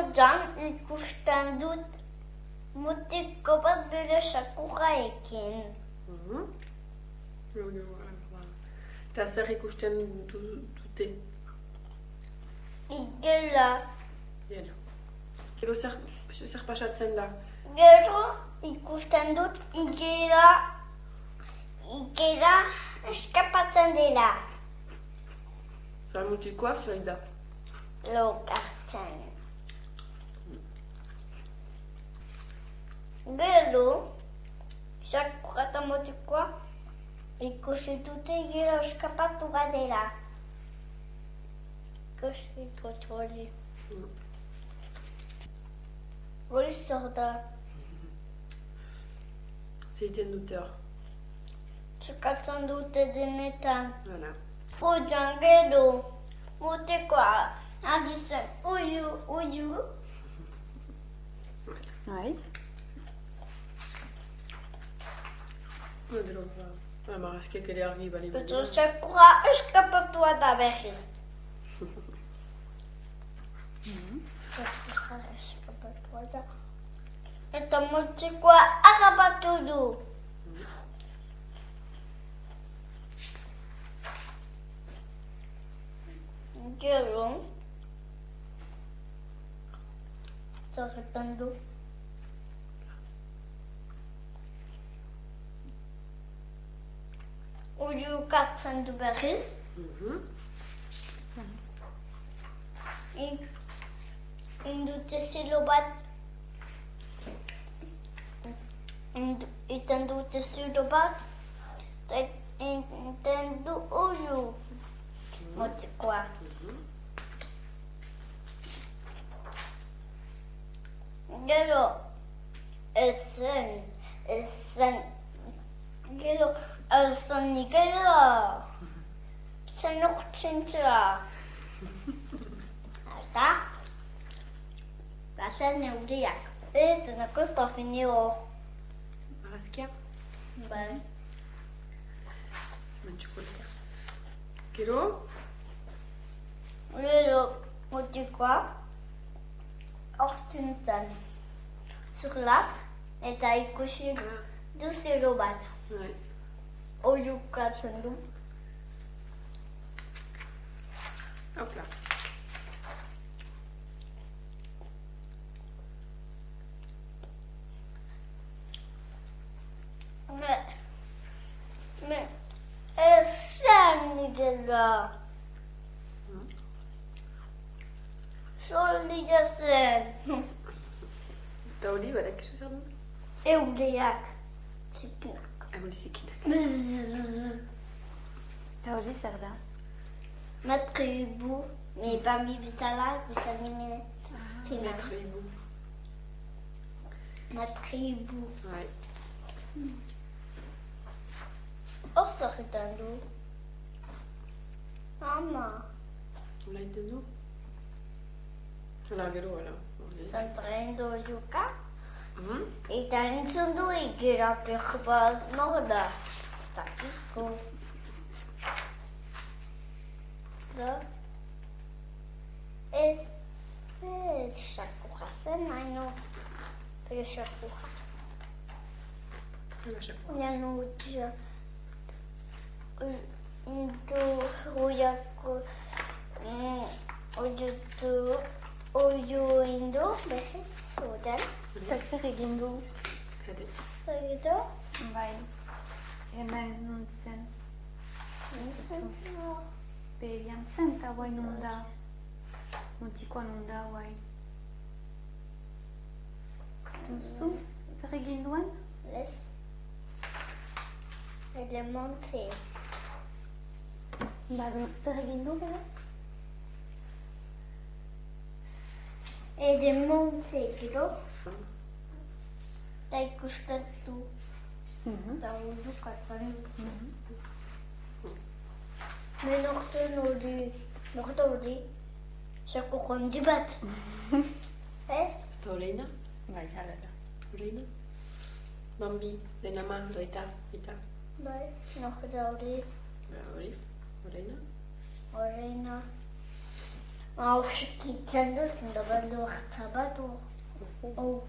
Pojan ikusten dut mutiko bat bere sakurraekin. Eta zer ikusten dute? Igela. Gero zer pasatzen da? Gero ikusten dut igela eskapatzen dela. Eta mutikoa zer da? Lokartzen. Gero, sakurra eta mutikoa ikusi dute igela eskapatu badela. Ikusi dut hori. Hori zer da. Zeiten dute hor? Txekatzen dute denetan. Hala. Pojan gero, mutikoa aditzen uju. Bai. Gero, marrazkiak ere argi bali bat. Eta sakurra eskapatua da berriz. Sakurra eskapatua da. Eta mutikoa harrapatu du. Gero, zerretan du. Uju katzen du berriz. Indute zilo bat. Iten dute zilo bat. Iten du uju. Mutikoa. Gero, gero, igela. Zen urtsintzua. Eta, bazen neuriak. Zenako ez da fini hor. Marrazkiak? Bai. Mantxukoleka. Gero? Gero, mutikoa hortzintzen zurlak eta ikusi du zero bat. Oiukatzen du. Hopla. Ezen igela. Solia zen. Eta hori badakizu zer dut? Eureak zikinak. Hori zikinak. Eta hori zer da? Matre hibu, me bambi bizala, bizanime. Matre hibu. Matre hibu. Bai. Hor zerretan du. Ama. Hola iten du? Hala, gero, hala. Zantraindo juka. Eta entzun du igera bat norda. Ez dakiko. Da. Ez sakurra zen, haino. Bere sakurra. Janu utila. Into hoiako. Oio indo, behiz, odan. Zer egin du? Zer edo? Bai. Hemen nuntzen. Behian zen, eta guai nunda. Mutikoa nunda, guai. Duzu? Zer egin duen? Ez. Elemente. Zer egin du, beraz? Elemente, gero. Eta ikusten du. Eta oio katzen du. Norten hori. Zako jondi bat. Ez? Eta horreina? Bai, hala da. Horreina? Bambi, den ama, doita, eta? Bai, norten hori. Hori, horreina? Horreina. Mauskitzen duzen da badu hartzabatu. Oh.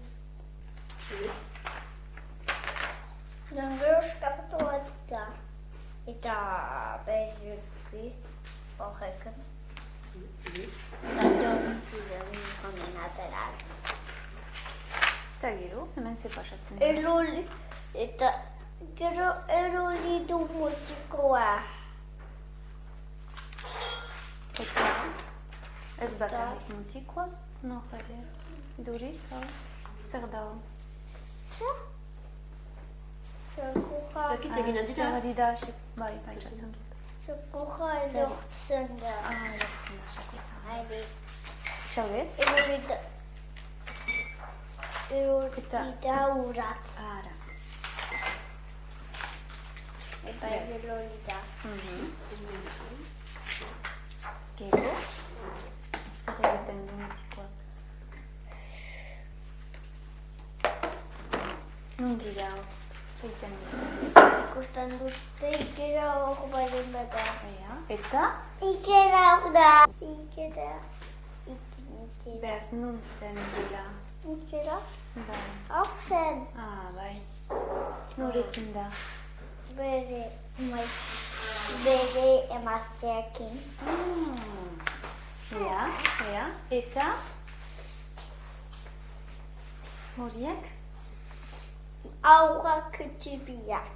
Gero eskapatu eta berri horrekin. Eta ziren honen ateraz. Eta gero, hemen ze pasatzen. Eroli, eta gero eroli du mutikoa. Eta ez bakarrik mutikoa, no jader. Duriz, zer da hon? Zerkuja. Zakit egin aldita? Dida, bai, pentsatzen dut. Zerkuja edortzen da. Lortzen da, sakuta. Haide. Xaude? Eroli da uratz. Ara. Eta eroli da. Gero? Zer egiten du mutikoak? Non dira hor? Egiten du. Ikusten dute ikera hor baren bada. Eta? Ikera hor da. Ikera. Beraz, nun zen dira? Ikera? Bai. Hor zen. Bai. Norekin da? Bere emazteakin. Ea. Eta? Horiek? Aurrak txibiak.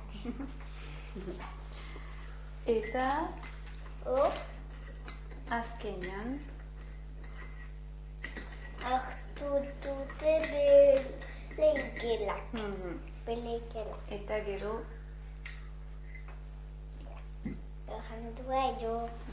Eta? Hor? Azkenean? Hartu dute beleikela. Beleikela. Eta gero? Errandua edo.